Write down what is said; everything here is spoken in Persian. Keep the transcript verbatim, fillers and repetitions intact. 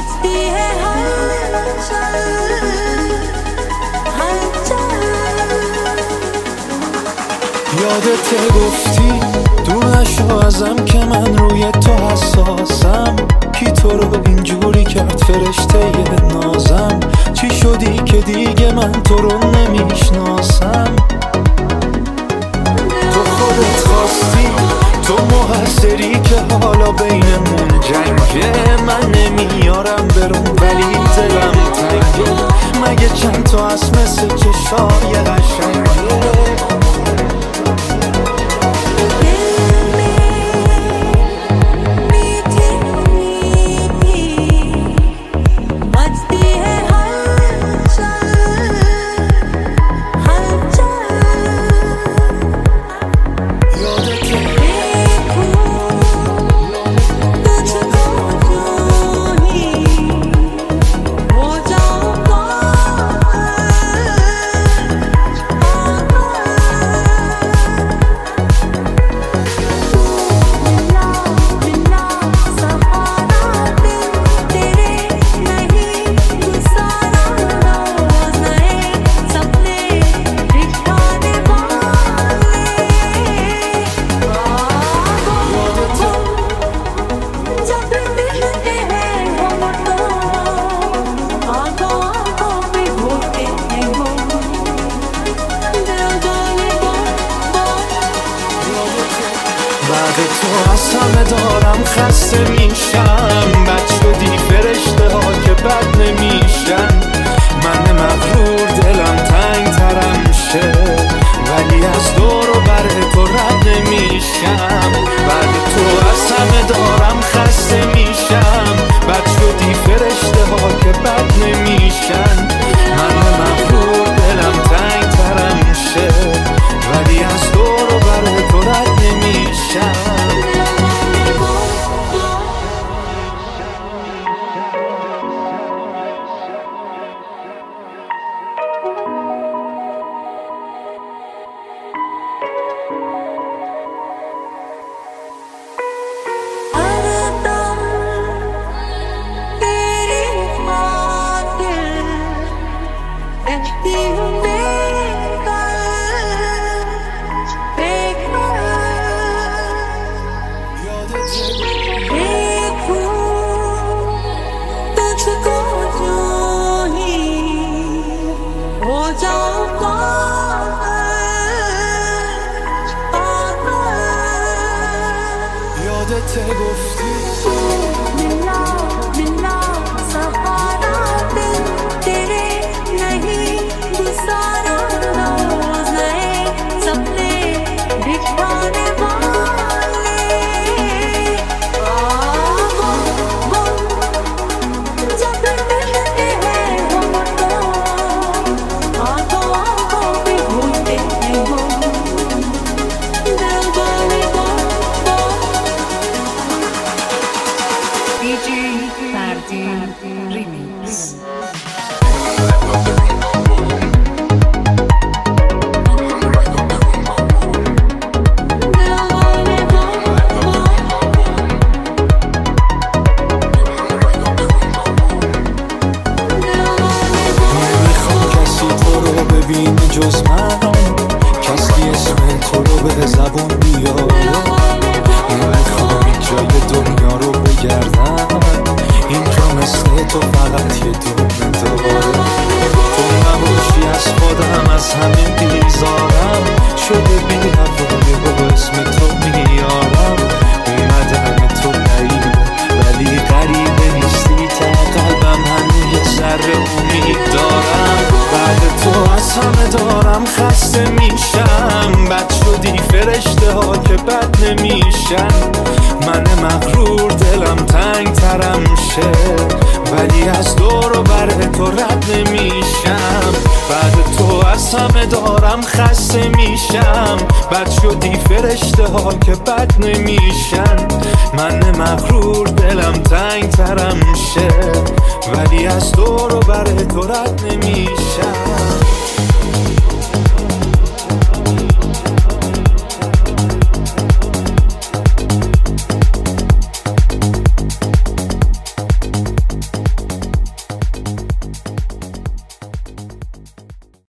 मचती है हलचल हलचल یادت گفتی دونشو ازم که من روی تو حساسم کی تو رو اینجوری کرد فرشته نازم چی شدی که دیگه من تو رو نمیشناسم تو خودت خواستی تو مقصری که حالا بینمون جنگه من نمیارم برون ولی دلم تنگه مگه چند تا از مثل چشای قشنگه بعد تو از همه دارم خسته میشم بد شدی فرشته ها که بد نمیشن من مغرور دلم تنگ ترم شه ولی از دور و بر تو رد نمیشم بعد تو از همه دارم خسته میشم بد شدی فرشته ها که بد نمیشن من مغرور دلم تنگ ترم شه ولی از دور و بر تو رد نمیشم یادت گفتی मिला मिला सहारा दिल तेरे नहीं गुजारा रोज नए सपने दिखाने वाले जब मिलते हैं हम तो आंखों आंखों पे होते हैं वो दिल वाले D J Fardin Remix. نمیخوام کسی تو رو ببینه جز من کسی اسم تو رو به زبون بیاره نمیخوام این جای دنیا رو بگردم اینجا مثل تو فقط یه دونه داره تو نباشی از خودم از همه بیزارم شده بی هوای با اسم تو میارم اومدن تو غریبه ولی غریبه نیستی تا قلبم هنوز یه ذره امید دارم بعد تو از همه دارم خسته میشم بد شدی فرشته ها که بد نمیشن من مغرور دلم تنگ ترم شه ولی از دور و بر تو رد نمیشم بعد تو از همه دارم خسته میشم بد شدی فرشته ها که بد نمیشن من مغرور دلم تنگ ترم شه ولی از دور و بر تو رد نمیشم